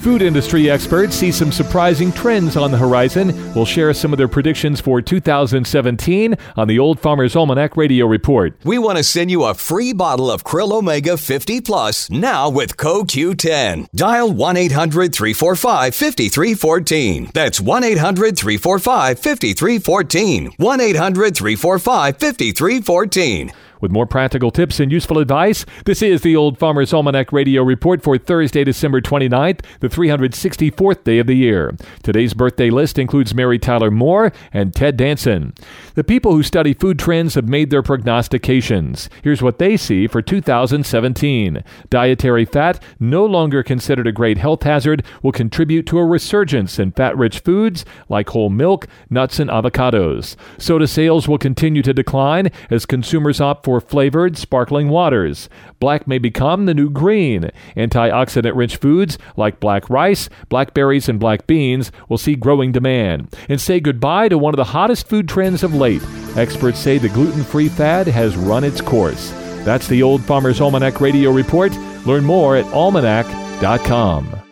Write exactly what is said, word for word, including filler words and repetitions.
Food industry experts see some surprising trends on the horizon. We'll share some of their predictions for two thousand seventeen on the Old Farmer's Almanac Radio Report. We want to send you a free bottle of Krill Omega fifty plus now with code Q ten. Dial one eight hundred three four five five three one four. That's one eight hundred three four five five three one four. one eight hundred three four five five three one four. With more practical tips and useful advice, this is the Old Farmer's Almanac Radio Report for Thursday, December twenty-ninth, the three hundred sixty-fourth day of the year. Today's birthday list includes Mary Tyler Moore and Ted Danson. The people who study food trends have made their prognostications. Here's what they see for two thousand seventeen. Dietary fat, no longer considered a great health hazard, will contribute to a resurgence in fat-rich foods like whole milk, nuts, and avocados. Soda sales will continue to decline as consumers opt for flavored, sparkling waters. Black may become the new green. Antioxidant-rich foods like black rice, blackberries, and black beans will see growing demand. And say goodbye to one of the hottest food trends of late. Experts say the gluten-free fad has run its course. That's the Old Farmer's Almanac Radio Report. Learn more at almanac dot com.